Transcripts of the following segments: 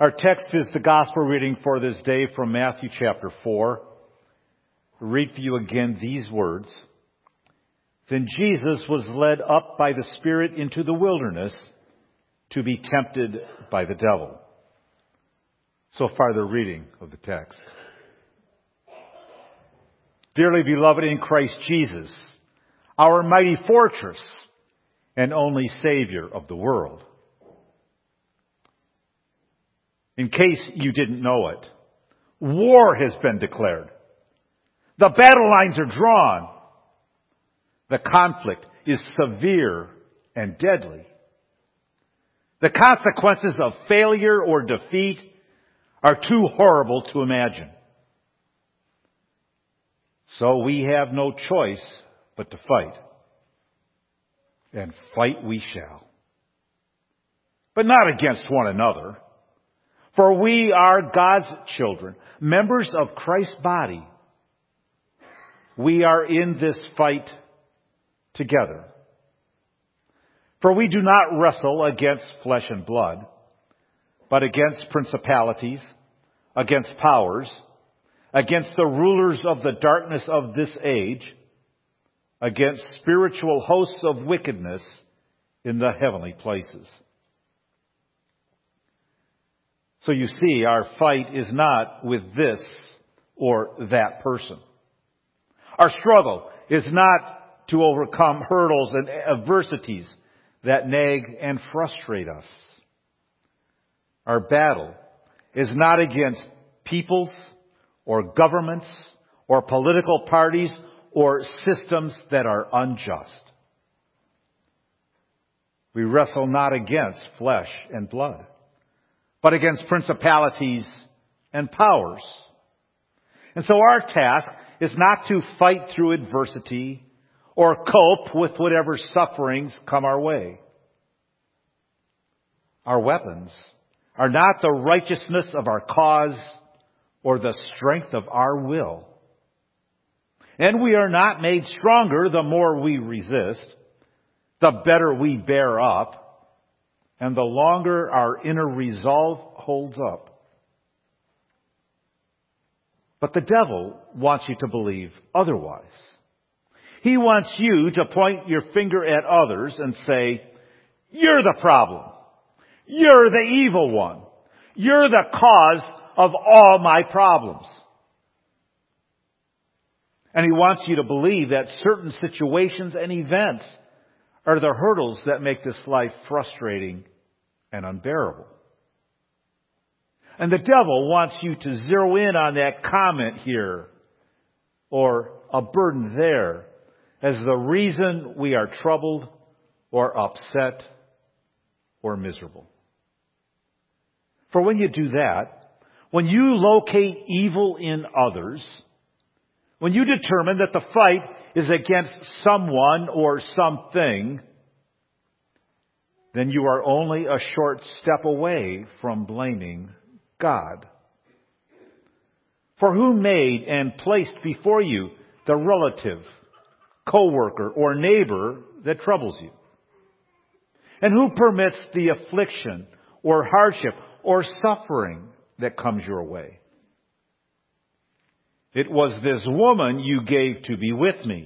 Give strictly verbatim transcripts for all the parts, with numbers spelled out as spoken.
Our text is the gospel reading for this day from Matthew chapter four. I'll read for you again these words. Then Jesus was led up by the Spirit into the wilderness to be tempted by the devil. So far the reading of the text. Dearly beloved in Christ Jesus, our mighty fortress and only Savior of the world. In case you didn't know it, war has been declared. The battle lines are drawn. The conflict is severe and deadly. The consequences of failure or defeat are too horrible to imagine. So we have no choice but to fight. And fight we shall. But not against one another. For we are God's children, members of Christ's body. We are in this fight together. For we do not wrestle against flesh and blood, but against principalities, against powers, against the rulers of the darkness of this age, against spiritual hosts of wickedness in the heavenly places. So you see, our fight is not with this or that person. Our struggle is not to overcome hurdles and adversities that nag and frustrate us. Our battle is not against peoples or governments or political parties or systems that are unjust. We wrestle not against flesh and blood, but against principalities and powers. And so our task is not to fight through adversity or cope with whatever sufferings come our way. Our weapons are not the righteousness of our cause or the strength of our will. And we are not made stronger the more we resist, the better we bear up, and the longer our inner resolve holds up. But the devil wants you to believe otherwise. He wants you to point your finger at others and say, "You're the problem. You're the evil one. You're the cause of all my problems." And he wants you to believe that certain situations and events are the hurdles that make this life frustrating and unbearable. And the devil wants you to zero in on that comment here or a burden there as the reason we are troubled or upset or miserable. For when you do that, when you locate evil in others, when you determine that the fight is against someone or something, then you are only a short step away from blaming God. For who made and placed before you the relative, co-worker, or neighbor that troubles you? And who permits the affliction or hardship or suffering that comes your way? It was this woman you gave to be with me.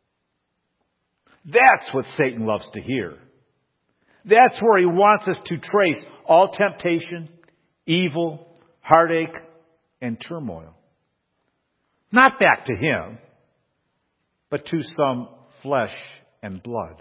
That's what Satan loves to hear. That's where he wants us to trace all temptation, evil, heartache, and turmoil. Not back to him, but to some flesh and blood.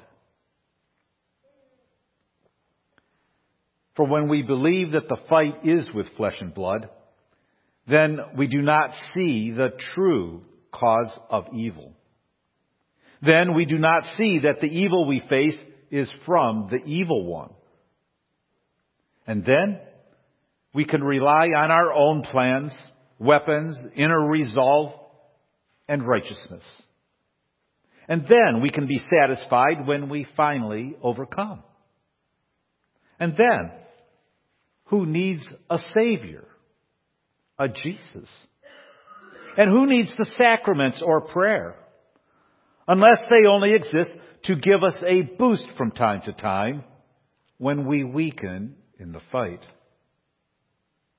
For when we believe that the fight is with flesh and blood, then we do not see the true cause of evil. Then we do not see that the evil we face is from the evil one. And then we can rely on our own plans, weapons, inner resolve, and righteousness. And then we can be satisfied when we finally overcome. And then, who needs a Savior? A Jesus. And who needs the sacraments or prayer? Unless they only exist to give us a boost from time to time when we weaken in the fight.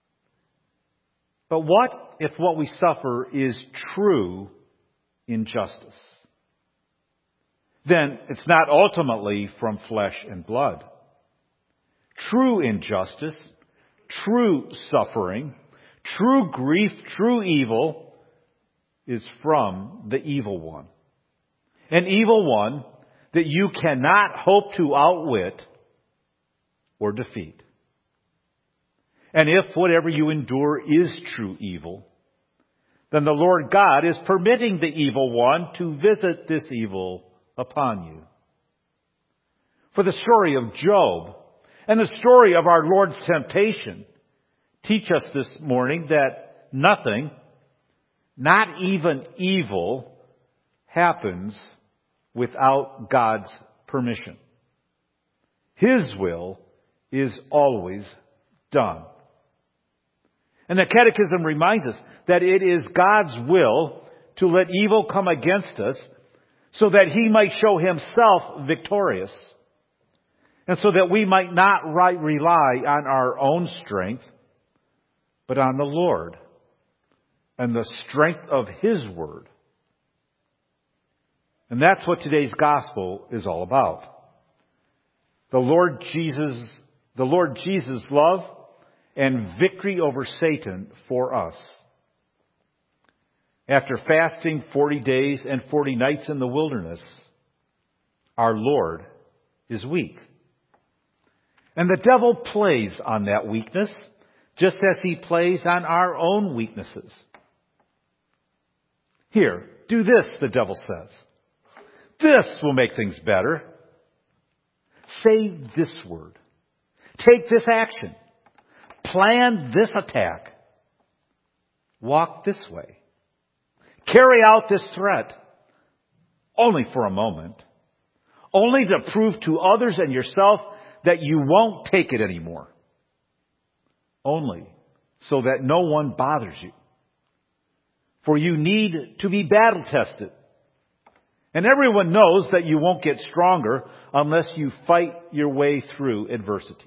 But what if what we suffer is true injustice? Then it's not ultimately from flesh and blood. True injustice, true suffering, true grief, true evil is from the evil one. An evil one that you cannot hope to outwit or defeat. And if whatever you endure is true evil, then the Lord God is permitting the evil one to visit this evil upon you. For the story of Job and the story of our Lord's temptation teach us this morning that nothing, not even evil, happens without God's permission. His will is always done. And the Catechism reminds us that it is God's will to let evil come against us so that He might show Himself victorious. And so that we might not right rely on our own strength, but on the Lord and the strength of His Word. And that's what today's gospel is all about. The Lord Jesus, the Lord Jesus' love and victory over Satan for us. After fasting forty days and forty nights in the wilderness, our Lord is weak. And the devil plays on that weakness, just as he plays on our own weaknesses. Here, do this, the devil says. This will make things better. Say this word. Take this action. Plan this attack. Walk this way. Carry out this threat. Only for a moment. Only to prove to others and yourself that you won't take it anymore. Only so that no one bothers you. For you need to be battle tested. And everyone knows that you won't get stronger unless you fight your way through adversity.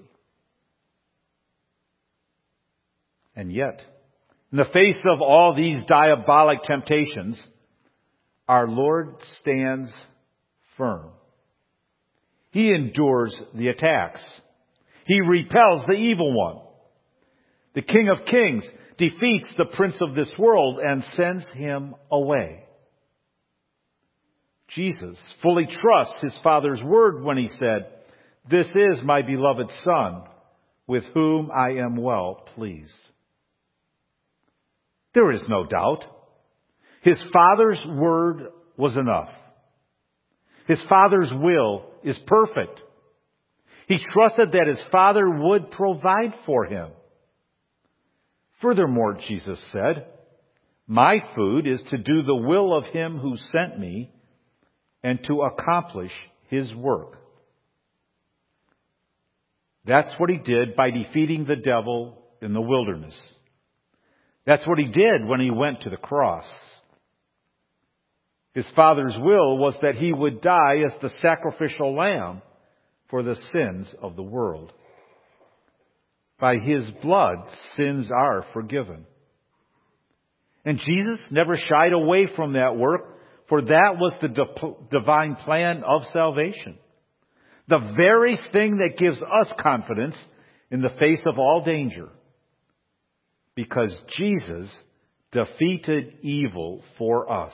And yet, in the face of all these diabolic temptations, our Lord stands firm. He endures the attacks. He repels the evil one. The King of Kings defeats the prince of this world and sends him away. Jesus fully trusts His Father's word when He said, "This is my beloved Son, with whom I am well pleased." There is no doubt. His Father's word was enough. His Father's will is perfect. He trusted that His Father would provide for Him. Furthermore, Jesus said, "My food is to do the will of Him who sent me and to accomplish His work." That's what He did by defeating the devil in the wilderness. That's what He did when He went to the cross. His Father's will was that He would die as the sacrificial lamb for the sins of the world. By His blood, sins are forgiven. And Jesus never shied away from that work, for that was the divine plan of salvation. The very thing that gives us confidence in the face of all danger. Because Jesus defeated evil for us.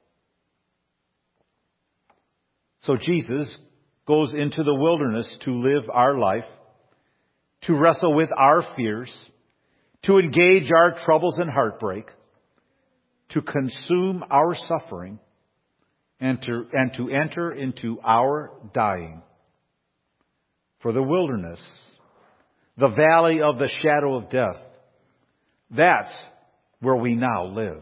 So Jesus goes into the wilderness to live our life, to wrestle with our fears, to engage our troubles and heartbreak, to consume our suffering, and to, and to enter into our dying. For the wilderness, the valley of the shadow of death, that's where we now live.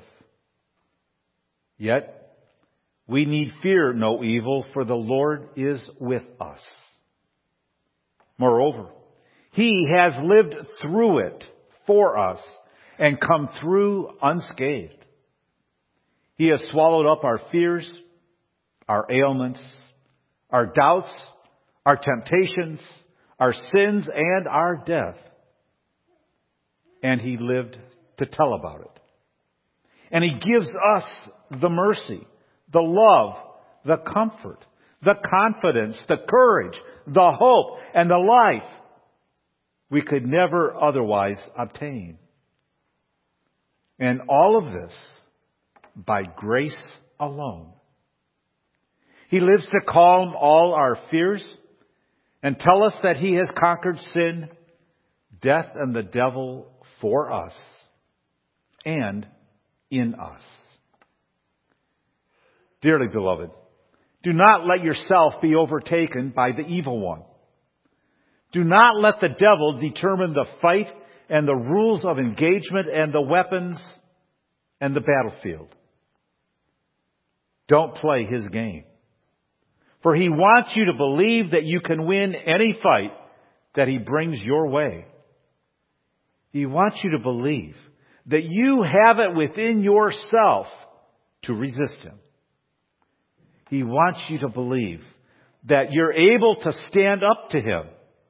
Yet, we need fear no evil, for the Lord is with us. Moreover, He has lived through it for us and come through unscathed. He has swallowed up our fears, our ailments, our doubts, our temptations, our sins, and our death. And He lived to tell about it. And He gives us the mercy, the love, the comfort, the confidence, the courage, the hope, and the life we could never otherwise obtain. And all of this by grace alone. He lives to calm all our fears and tell us that He has conquered sin, death, and the devil for us and in us. Dearly beloved, do not let yourself be overtaken by the evil one. Do not let the devil determine the fight and the rules of engagement and the weapons and the battlefield. Don't play his game. For he wants you to believe that you can win any fight that he brings your way. He wants you to believe that you have it within yourself to resist him. He wants you to believe that you're able to stand up to him.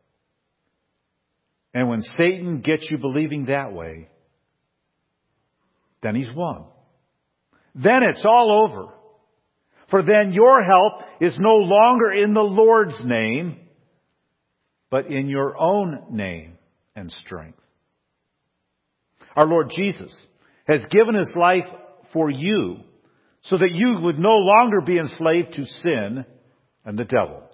And when Satan gets you believing that way, then he's won. Then it's all over. For then your help is no longer in the Lord's name, but in your own name and strength. Our Lord Jesus has given His life for you so that you would no longer be enslaved to sin and the devil.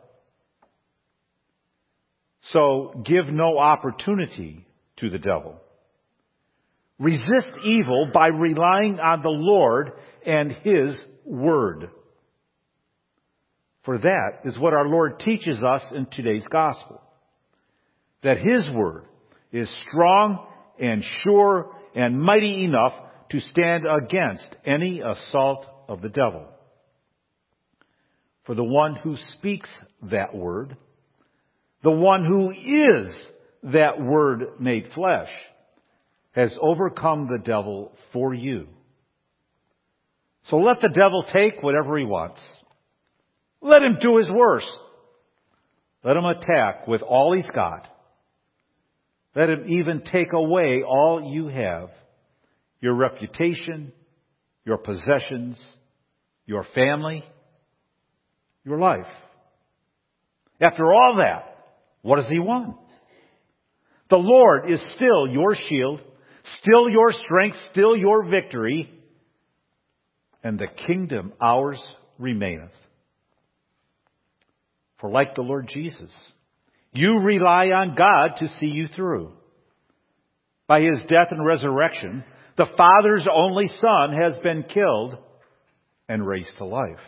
So give no opportunity to the devil. Resist evil by relying on the Lord and His Word. For that is what our Lord teaches us in today's gospel. That His Word is strong and sure and mighty enough to stand against any assault of the devil. For the one who speaks that Word, the one who is that Word made flesh, has overcome the devil for you. So let the devil take whatever he wants. Let him do his worst. Let him attack with all he's got. Let him even take away all you have, your reputation, your possessions, your family, your life. After all that, what does he want? The Lord is still your shield, still your strength, still your victory, and the kingdom ours remaineth. For like the Lord Jesus, you rely on God to see you through. By His death and resurrection, the Father's only Son has been killed and raised to life.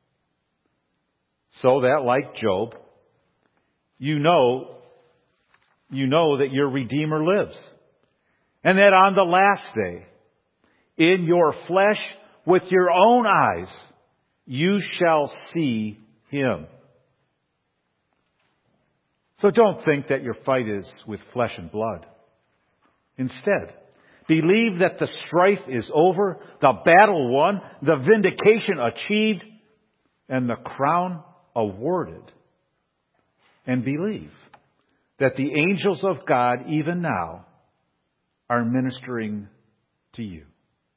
So that, like Job, you know, you know that your Redeemer lives. And that on the last day, in your flesh, with your own eyes, you shall see Him. So don't think that your fight is with flesh and blood. Instead, believe that the strife is over, the battle won, the vindication achieved, and the crown awarded. And believe that the angels of God, even now, are ministering to you.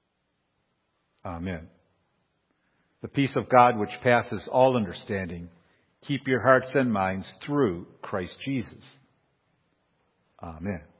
Amen. The peace of God, which passes all understanding, keep your hearts and minds through Christ Jesus. Amen.